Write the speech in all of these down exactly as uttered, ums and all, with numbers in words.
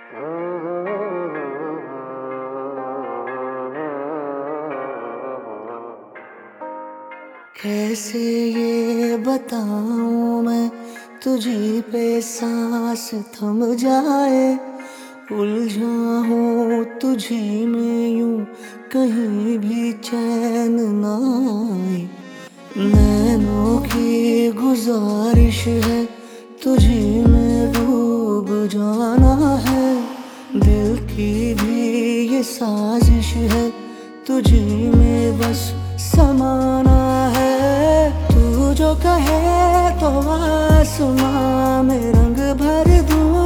कैसे ये बताऊं मैं तुझी पे सांस थम जाए, उलझा हूँ तुझी में यूं कहीं भी चैन ना आए। नैनों की गुजारिश है तुझी में डूब जाना है, दिल की भी ये साजिश है तुझी में बस समाना है। तू जो कहे तो आसमां में रंग भर दूं,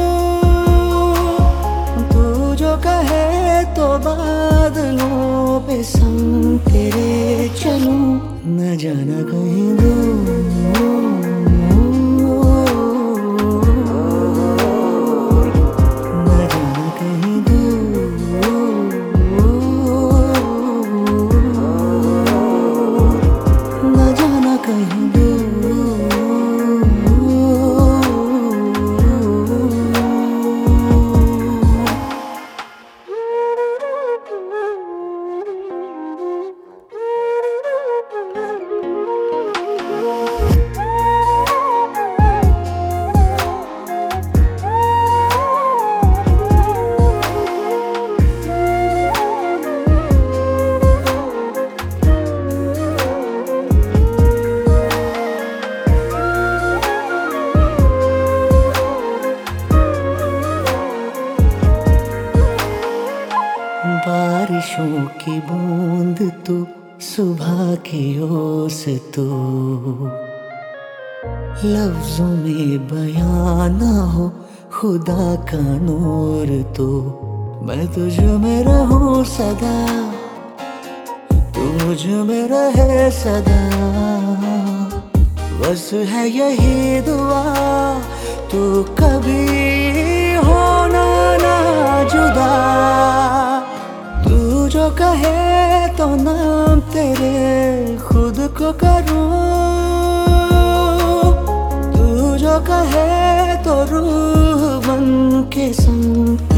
तू जो कहे तो बादलों पे संग तेरे चलूं, न जाना कहीं दूर। बारिशों की बूंद तू, सुबह की ओस तू, लफ्जों में बयां ना हो खुदा का नूर तू। मैं तुझ में रहूं सदा, तू मुझ में रहे सदा, बस है यही दुआ तू कभी होना ना जुदा। तू जो कहे तो नाम तेरे खुद को करूं, तू जो कहे तो रूह बन के संग